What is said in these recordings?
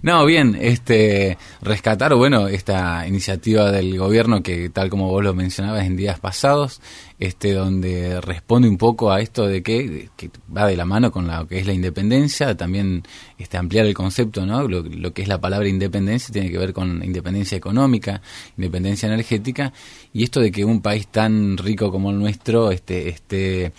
No, bien, rescatar, bueno, esta iniciativa del gobierno que, tal como vos lo mencionabas en días pasados, donde responde un poco a esto de que va de la mano con lo que es la independencia, también ampliar el concepto, ¿no? Lo que es la palabra independencia tiene que ver con independencia económica, independencia energética, y esto de que un país tan rico como el nuestro esté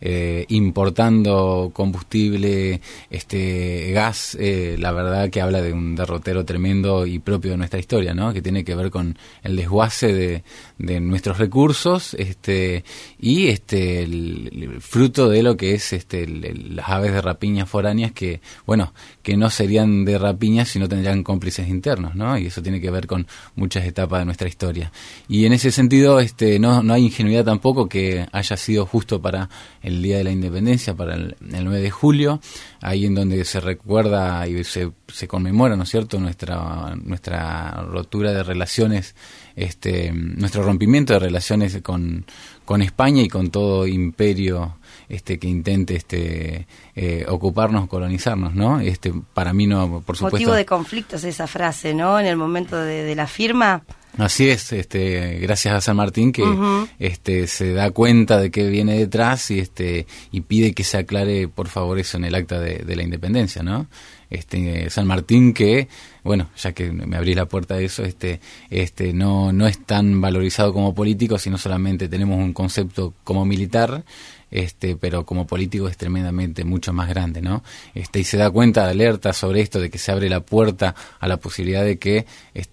importando combustible, gas, la verdad que habla de un derrotero tremendo y propio de nuestra historia, ¿no? Que tiene que ver con el desguace de nuestros recursos, y el fruto de lo que es las aves de rapiña foráneas que, bueno, que no serían de rapiña si no tendrían cómplices internos, ¿no? Y eso tiene que ver con muchas etapas de nuestra historia. Y en ese sentido, no hay ingenuidad tampoco que haya sido justo para el Día de la Independencia, para el 9 de julio, ahí en donde se recuerda y se conmemora, ¿no es cierto?, nuestra rotura de relaciones, nuestro rompimiento de relaciones con España y con todo imperio que intente ocuparnos, colonizarnos, ¿no? Para mí no, por supuesto. Motivo de conflictos esa frase, ¿no? En el momento de la firma. Así es, gracias a San Martín que se da cuenta de qué viene detrás y pide que se aclare, por favor, eso en el acta de la independencia, ¿no? San Martín que, bueno, ya que me abrís la puerta de eso, no es tan valorizado como político, sino solamente tenemos un concepto como militar, pero como político es tremendamente mucho más grande, ¿no? Y se da cuenta, alerta sobre esto de que se abre la puerta a la posibilidad de que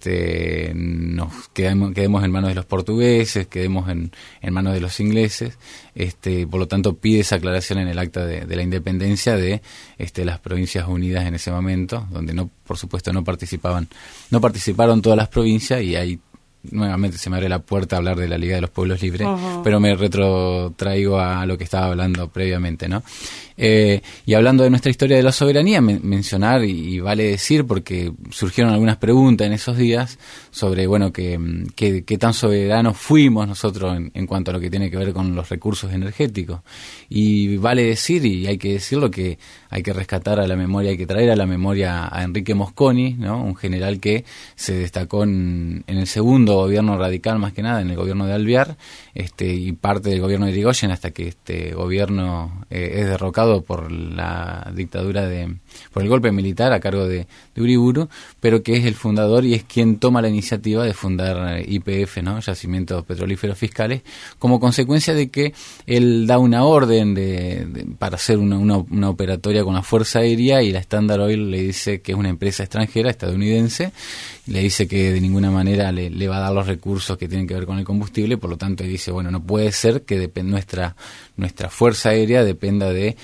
nos quedemos en manos de los portugueses, quedemos en manos de los ingleses, por lo tanto pide esa aclaración en el acta de la independencia de las Provincias Unidas en ese momento, donde por supuesto no participaron todas las provincias, y ahí nuevamente se me abre la puerta a hablar de la Liga de los Pueblos Libres, pero me retrotraigo a lo que estaba hablando previamente, ¿no? Y hablando de nuestra historia de la soberanía, mencionar, y vale decir, porque surgieron algunas preguntas en esos días sobre, bueno, qué tan soberanos fuimos nosotros en cuanto a lo que tiene que ver con los recursos energéticos. Y vale decir, y hay que decirlo, que hay que rescatar a la memoria, hay que traer a la memoria a Enrique Mosconi, ¿no? Un general que se destacó en el segundo gobierno radical, más que nada, en el gobierno de Alvear, y parte del gobierno de Irigoyen, hasta que este gobierno es derrocado por la dictadura por el golpe militar a cargo de Uriburu, pero que es el fundador y es quien toma la iniciativa de fundar YPF, ¿no? Yacimientos Petrolíferos Fiscales, como consecuencia de que él da una orden para hacer una operatoria con la Fuerza Aérea, y la Standard Oil le dice que es una empresa extranjera, estadounidense, le dice que de ninguna manera le va a dar los recursos que tienen que ver con el combustible, por lo tanto dice, bueno, no puede ser que nuestra Fuerza Aérea dependa de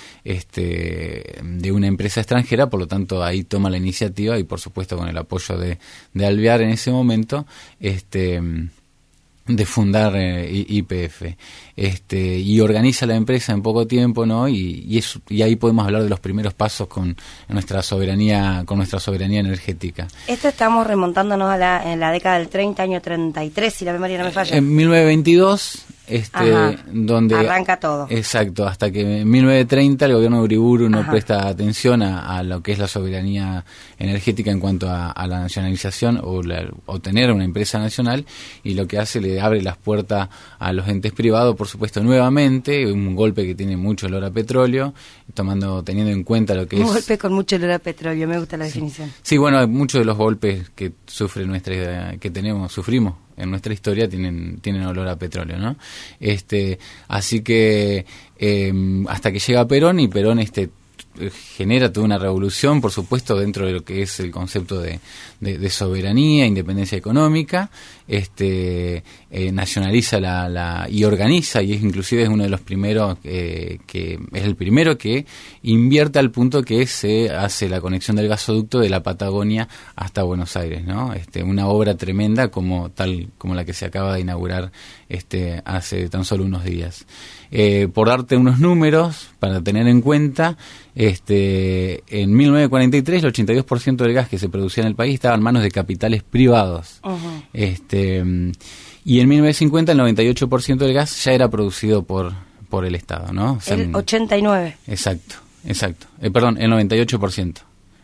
una empresa extranjera, por lo tanto ahí toma la iniciativa, y por supuesto con el apoyo de Alvear en ese momento, de fundar YPF, y organiza la empresa en poco tiempo, ¿no? Y ahí podemos hablar de los primeros pasos con nuestra soberanía energética. Esto estamos remontándonos en la década del 30, año 33, si la memoria no me falla. En 1922, donde arranca todo. Exacto, hasta que en 1930 el gobierno de Uriburu no presta atención a lo que es la soberanía energética en cuanto a la nacionalización o tener una empresa nacional, y lo que hace, le abre las puertas a los entes privados, por supuesto, nuevamente, un golpe que tiene mucho olor a petróleo, teniendo en cuenta lo que es... Un golpe con mucho olor a petróleo, me gusta la definición. Sí, bueno, muchos de los golpes que sufrimos en nuestra historia tienen olor a petróleo, ¿no? Así que hasta que llega Perón, y Perón genera toda una revolución, por supuesto, dentro de lo que es el concepto de soberanía, independencia económica, nacionaliza y organiza, y inclusive es uno de los primeros que es el primero que invierte al punto que se hace la conexión del gasoducto de la Patagonia hasta Buenos Aires, ¿no? Una obra tremenda como la que se acaba de inaugurar hace tan solo unos días. Por darte unos números para tener en cuenta, en 1943 el 82% del gas que se producía en el país estaba en manos de capitales privados. Y en 1950 el 98% del gas ya era producido por el Estado, ¿no? O sea, el 89. Exacto. Perdón, el 98%.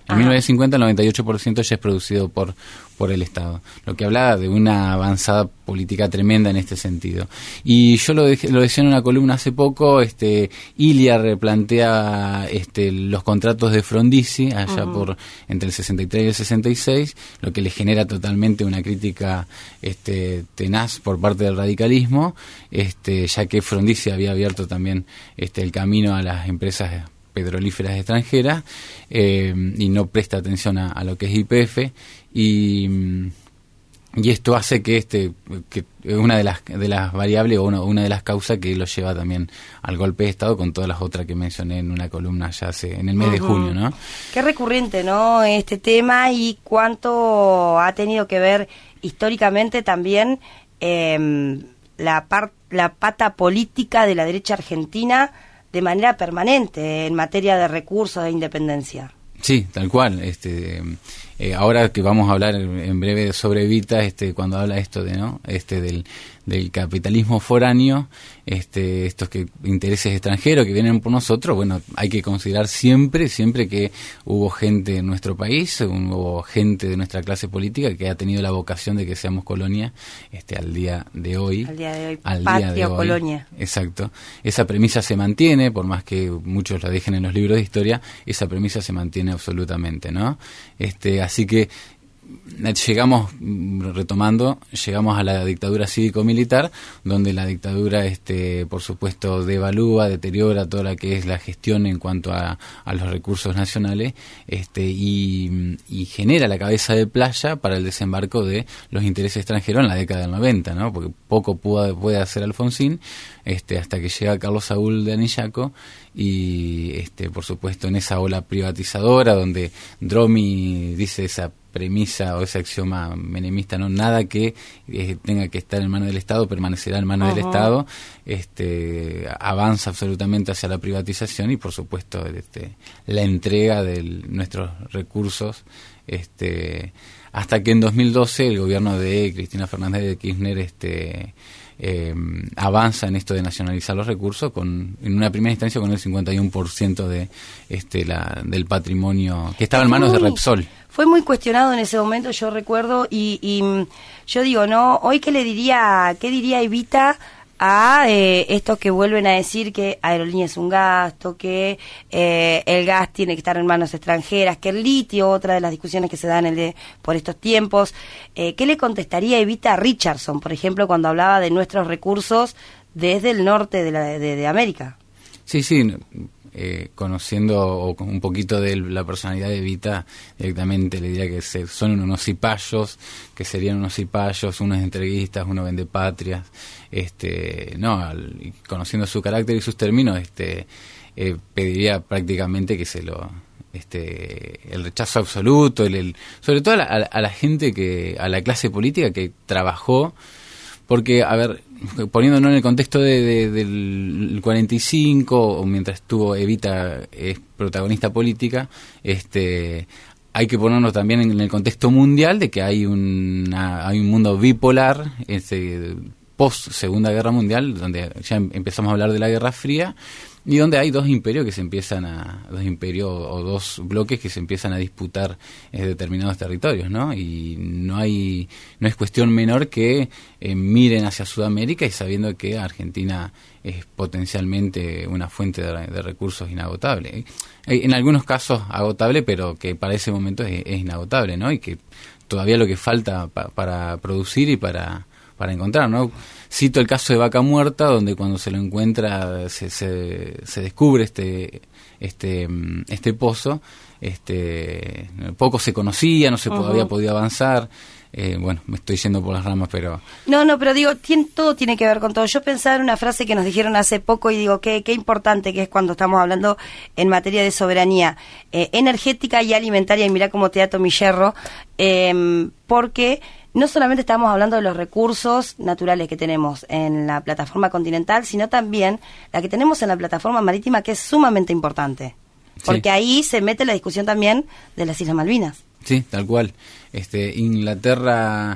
En 1950 el 98% ya es producido por el Estado, lo que habla de una avanzada política tremenda en este sentido. Y yo lo decía en una columna hace poco, Ilia replantea los contratos de Frondizi allá por entre el 63 y el 66, lo que le genera totalmente una crítica tenaz por parte del radicalismo, ya que Frondizi había abierto también el camino a las empresas petrolíferas extranjeras y no presta atención a lo que es YPF y esto hace que una de las variables o una de las causas que lo lleva también al golpe de Estado, con todas las otras que mencioné en una columna ya en el mes de junio, ¿no? Qué recurrente, ¿no?, este tema, y cuánto ha tenido que ver históricamente también la pata política de la derecha argentina de manera permanente en materia de recursos de independencia. Sí, tal cual. Ahora que vamos a hablar en breve sobre Evita, cuando habla esto del capitalismo foráneo, estos intereses extranjeros que vienen por nosotros, bueno, hay que considerar siempre que hubo gente en nuestro país, hubo gente de nuestra clase política que ha tenido la vocación de que seamos colonia, al día de hoy. Patria o colonia. Exacto. Esa premisa se mantiene, por más que muchos la dejen en los libros de historia, esa premisa se mantiene absolutamente, ¿no? Así que llegamos a la dictadura cívico-militar, donde la dictadura por supuesto devalúa, deteriora toda la que es la gestión en cuanto a los recursos nacionales, y genera la cabeza de playa para el desembarco de los intereses extranjeros en la década del 90, ¿no? Porque poco puede hacer Alfonsín hasta que llega Carlos Saúl de Anillaco y por supuesto en esa ola privatizadora donde Dromi dice esa premisa o ese axioma menemista, no, nada que tenga que estar en manos del Estado permanecerá en manos del Estado, avanza absolutamente hacia la privatización y por supuesto la entrega de nuestros recursos, hasta que en 2012 el gobierno de Cristina Fernández de Kirchner avanza en esto de nacionalizar los recursos en una primera instancia con el 51% del patrimonio que estaba en manos de Repsol. Fue muy cuestionado en ese momento, yo recuerdo, y yo digo, ¿no? Hoy qué diría Evita a estos que vuelven a decir que aerolínea es un gasto, que el gas tiene que estar en manos extranjeras, que el litio, otra de las discusiones que se dan por estos tiempos. ¿Qué le contestaría Evita a Richardson, por ejemplo, cuando hablaba de nuestros recursos desde el norte de América? Sí. Conociendo un poquito de la personalidad de Evita, directamente le diría que son unos cipayos, que serían unos cipayos, unos entreguistas, unos vendepatrias, conociendo su carácter y sus términos, pediría prácticamente que el rechazo absoluto, sobre todo a la gente a la clase política que trabajó. Porque, a ver, poniéndonos en el contexto del 45, o mientras estuvo Evita es protagonista política, hay que ponernos también en el contexto mundial de que hay un mundo bipolar, post Segunda Guerra Mundial, donde ya empezamos a hablar de la Guerra Fría, y donde hay dos imperios o dos bloques que se empiezan a disputar determinados territorios, ¿no? Y no es cuestión menor que miren hacia Sudamérica y sabiendo que Argentina es potencialmente una fuente de recursos inagotable. En algunos casos agotable, pero que para ese momento es inagotable, ¿no? Y que todavía lo que falta para producir y para encontrar, ¿no? Cito el caso de Vaca Muerta, donde cuando se lo encuentra se descubre este pozo, poco se conocía, no se había podido avanzar. Bueno, me estoy yendo por las ramas, pero... No, pero digo, todo tiene que ver con todo. Yo pensaba en una frase que nos dijeron hace poco y digo, qué importante que es cuando estamos hablando en materia de soberanía energética y alimentaria, y mirá cómo te ato mi hierro, porque no solamente estamos hablando de los recursos naturales que tenemos en la plataforma continental, sino también la que tenemos en la plataforma marítima, que es sumamente importante. Porque ahí se mete la discusión también de las Islas Malvinas. Sí, tal cual. Inglaterra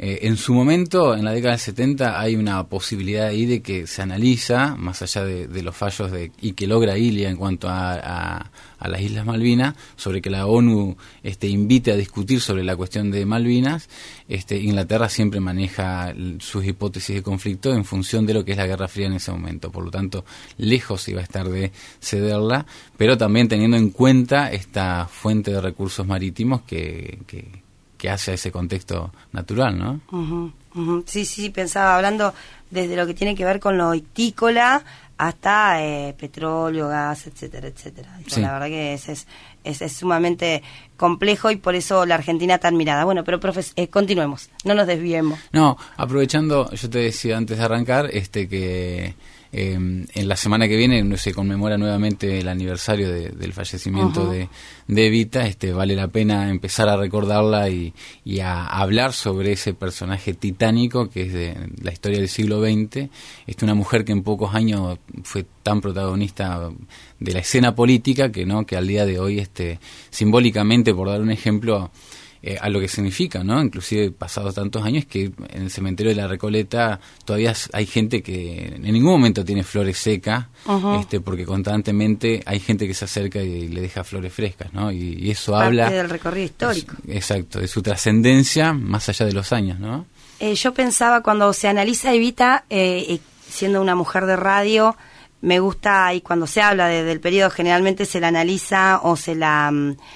En su momento, en la década del 70, hay una posibilidad ahí de que se analiza, más allá de los fallos y que logra Ilia en cuanto a las Islas Malvinas, sobre que la ONU invite a discutir sobre la cuestión de Malvinas. Inglaterra siempre maneja sus hipótesis de conflicto en función de lo que es la Guerra Fría en ese momento. Por lo tanto, lejos iba a estar de cederla, pero también teniendo en cuenta esta fuente de recursos marítimos que hace a ese contexto natural, ¿no? Sí, pensaba, hablando desde lo que tiene que ver con lo hortícola hasta petróleo, gas, etcétera, etcétera. Sí. La verdad que es sumamente complejo y por eso la Argentina tan mirada. Bueno, pero continuemos, no nos desviemos. No, aprovechando, yo te decía antes de arrancar, que en la semana que viene se conmemora nuevamente el aniversario del fallecimiento de Evita. Vale la pena empezar a recordarla y a hablar sobre ese personaje titánico que es de la historia del siglo XX. Una mujer que en pocos años fue tan protagonista de la escena política que al día de hoy simbólicamente, por dar un ejemplo, a lo que significa, ¿no? Inclusive pasados tantos años, que en el cementerio de la Recoleta todavía hay gente que en ningún momento tiene flores secas, porque constantemente hay gente que se acerca y le deja flores frescas, ¿no? Y eso habla del recorrido histórico. Exacto, de su trascendencia más allá de los años, ¿no? Yo pensaba, cuando se analiza Evita, siendo una mujer de radio, me gusta, y cuando se habla del periodo generalmente se la analiza o se la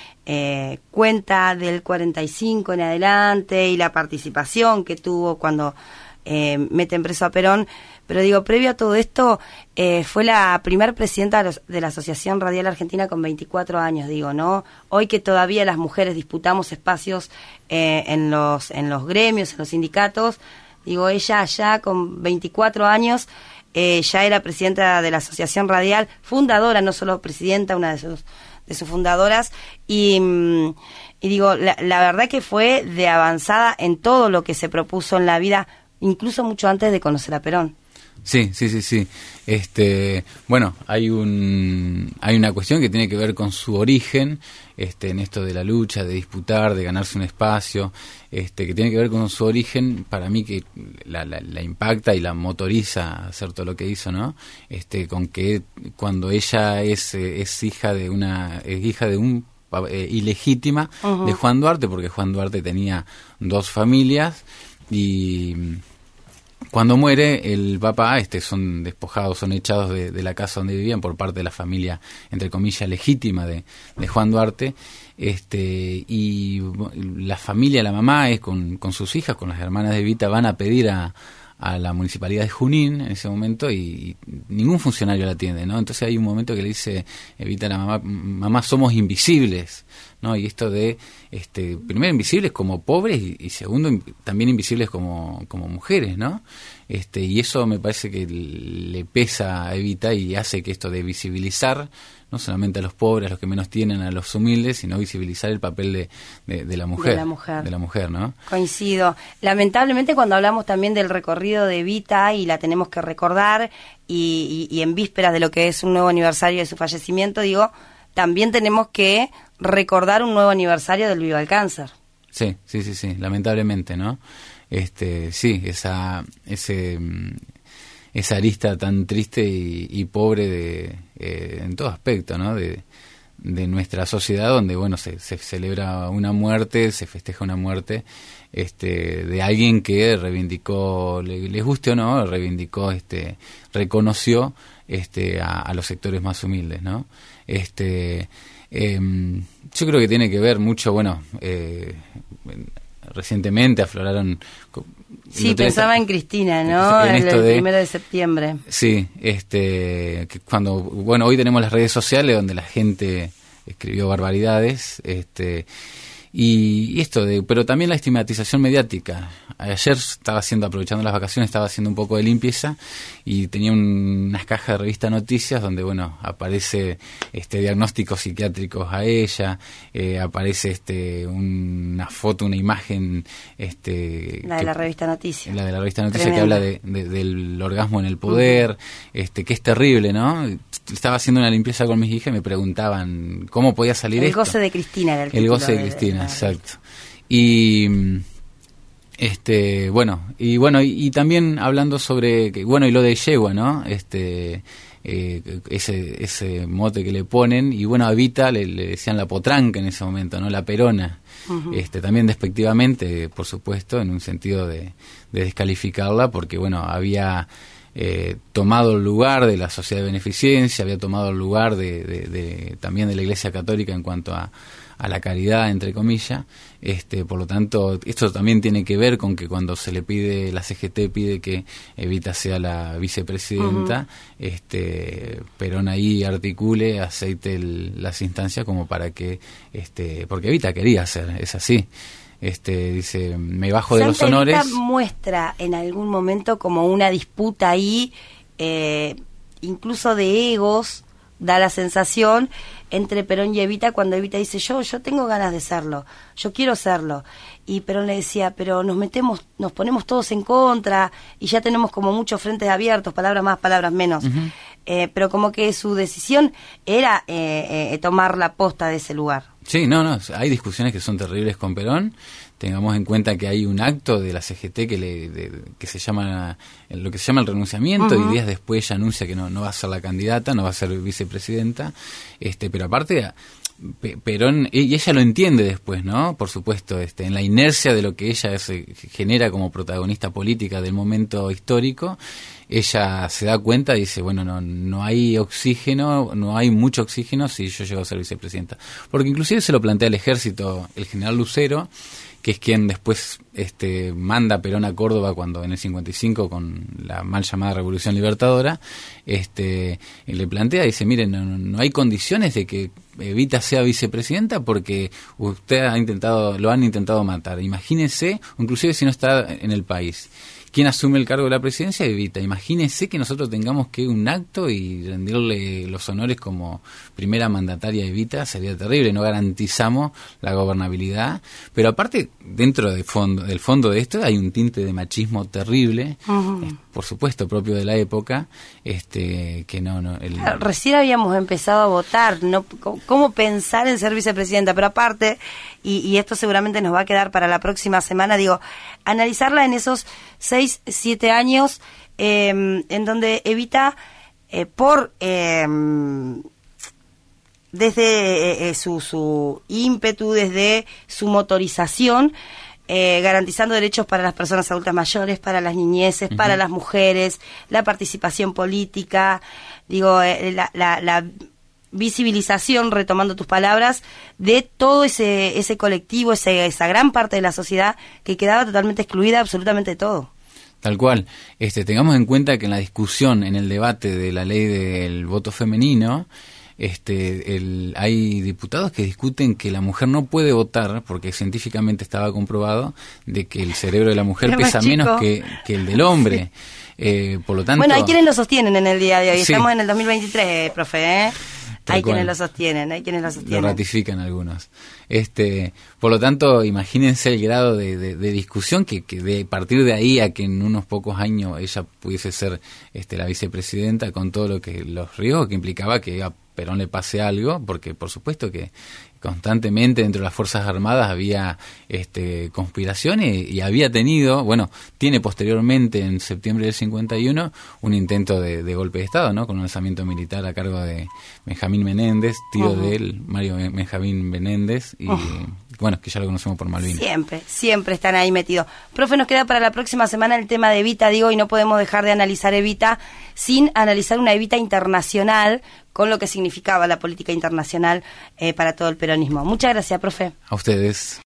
cuenta del 45 en adelante y la participación que tuvo cuando meten preso a Perón, pero digo, previo a todo esto, fue la primer presidenta de la Asociación Radial Argentina con 24 años, digo, ¿no? Hoy que todavía las mujeres disputamos espacios en los gremios, en los sindicatos, digo, ella ya con 24 años ya era presidenta de la Asociación Radial, fundadora, no solo presidenta, una de sus fundadoras, y digo, la verdad que fue de avanzada en todo lo que se propuso en la vida, incluso mucho antes de conocer a Perón. Sí. Bueno, hay una cuestión que tiene que ver con su origen, en esto de la lucha, de disputar, de ganarse un espacio, que tiene que ver con su origen, para mí que la impacta y la motoriza a hacer todo lo que hizo, ¿no? Con que cuando ella es hija de un ilegítima de Juan Duarte, porque Juan Duarte tenía dos familias y cuando muere el papá, son despojados, son echados de la casa donde vivían por parte de la familia, entre comillas, legítima de Juan Duarte, y la familia, la mamá, con sus hijas, con las hermanas de Evita, van a pedir a la municipalidad de Junín en ese momento y ningún funcionario la atiende, ¿no? Entonces hay un momento que le dice Evita a la mamá, somos invisibles, ¿no? Y esto de, primero invisibles como pobres y segundo también invisibles como mujeres, ¿no? Y eso me parece que le pesa a Evita y hace que esto de visibilizar no solamente a los pobres, a los que menos tienen, a los humildes, sino visibilizar el papel de la mujer. De la mujer, ¿no? Coincido. Lamentablemente, cuando hablamos también del recorrido de Evita, y la tenemos que recordar, y en vísperas de lo que es un nuevo aniversario de su fallecimiento, digo, también tenemos que recordar un nuevo aniversario del Viva el Cáncer. Sí, lamentablemente, ¿no? Sí, esa arista tan triste y pobre en todo aspecto, ¿no? De nuestra sociedad, donde bueno se celebra una muerte, se festeja una muerte de alguien que reivindicó, les guste o no, reconoció a los sectores más humildes, ¿no? Yo creo que tiene que ver mucho, bueno, recientemente afloraron. Sí, pensaba en Cristina, ¿no? El 1 de septiembre. Sí, que cuando, bueno, hoy tenemos las redes sociales donde la gente escribió barbaridades, y esto pero también la estigmatización mediática. Ayer aprovechando las vacaciones, estaba haciendo un poco de limpieza y tenía unas cajas de revista Noticias donde, bueno, aparece diagnósticos psiquiátricos a ella, aparece una foto, una imagen, la de la revista Noticias. La de la revista Noticias que habla del orgasmo en el poder, que es terrible, ¿no? Estaba haciendo una limpieza con mis hijas y me preguntaban cómo podía salir esto. El goce de Cristina era el goce de Cristina, exacto. Y Bueno, y también hablando sobre, y lo de yegua, ¿no? Ese mote que le ponen, y a Evita le decían la potranca en ese momento, ¿no? La perona. Uh-huh. También despectivamente, por supuesto, en un sentido de descalificarla, porque había tomado el lugar de la sociedad de beneficencia, había tomado el lugar también de la Iglesia Católica en cuanto a la caridad, entre comillas. Por lo tanto, esto también tiene que ver con que cuando se le pide, la CGT pide que Evita sea la vicepresidenta, uh-huh. Perón ahí articule, aceite las instancias como para que, porque Evita quería hacer, es así. Dice, me bajo de los honores. Evita muestra en algún momento como una disputa ahí, incluso de egos, da la sensación, entre Perón y Evita, cuando Evita dice, yo tengo ganas de serlo, yo quiero serlo, y Perón le decía, pero nos ponemos todos en contra, y ya tenemos como muchos frentes abiertos, palabras más, palabras menos, uh-huh. Pero como que su decisión era tomar la posta de ese lugar. Sí, hay discusiones que son terribles con Perón. Tengamos en cuenta que hay un acto de la CGT que se llama, lo que se llama el renunciamiento, uh-huh. y días después ella anuncia que no va a ser la candidata, no va a ser vicepresidenta, pero aparte Perón, y ella lo entiende después, ¿no? Por supuesto, en la inercia de lo que ella genera como protagonista política del momento histórico, ella se da cuenta y dice, no hay oxígeno, no hay mucho oxígeno si yo llego a ser vicepresidenta. Porque inclusive se lo plantea el ejército, el general Lucero, que es quien después manda a Perón a Córdoba cuando en el 55 con la mal llamada Revolución Libertadora, le plantea, dice, miren, no hay condiciones de que Evita sea vicepresidenta porque lo han intentado matar. Imagínense, inclusive si no está en el país. ¿Quién asume el cargo de la presidencia? Evita. Imagínense que nosotros tengamos que un acto y rendirle los honores como primera mandataria a Evita, sería terrible, no garantizamos la gobernabilidad. Pero aparte, dentro del fondo de esto hay un tinte de machismo terrible, uh-huh. Por supuesto, propio de la época, Recién habíamos empezado a votar, ¿no? ¿Cómo pensar en ser vicepresidenta? Pero aparte, y esto seguramente nos va a quedar para la próxima semana, analizarla en esos 6-7 años en donde Evita desde su ímpetu, desde su motorización, garantizando derechos para las personas adultas mayores, para las niñeces, uh-huh. para las mujeres, la participación política, la visibilización, retomando tus palabras, de todo ese colectivo, esa gran parte de la sociedad que quedaba totalmente excluida absolutamente de todo. Tal cual. Tengamos en cuenta que en la discusión, en el debate de la ley del voto femenino, hay diputados que discuten que la mujer no puede votar porque científicamente estaba comprobado de que el cerebro de la mujer pesa menos que el del hombre. Por lo tanto, hay quienes lo sostienen en el día de hoy. Sí. Estamos en el 2023, profe, Hay quienes lo sostienen. Lo ratifican algunos. Por lo tanto, imagínense el grado de discusión que de partir de ahí a que en unos pocos años ella pudiese ser la vicepresidenta, con todo los riesgos que implicaba que a Perón le pase algo, porque por supuesto que constantemente dentro de las Fuerzas Armadas había conspiraciones y había tenido, tiene posteriormente en septiembre del 51 un intento de golpe de Estado, ¿no? Con un alzamiento militar a cargo de Benjamín Menéndez, tío de él, Mario Benjamín Menéndez, y que ya lo conocemos por Malvinas. Siempre están ahí metidos. Profe, nos queda para la próxima semana el tema de Evita, y no podemos dejar de analizar Evita sin analizar una Evita internacional, con lo que significaba la política internacional para todo el peronismo. Muchas gracias, profe. A ustedes.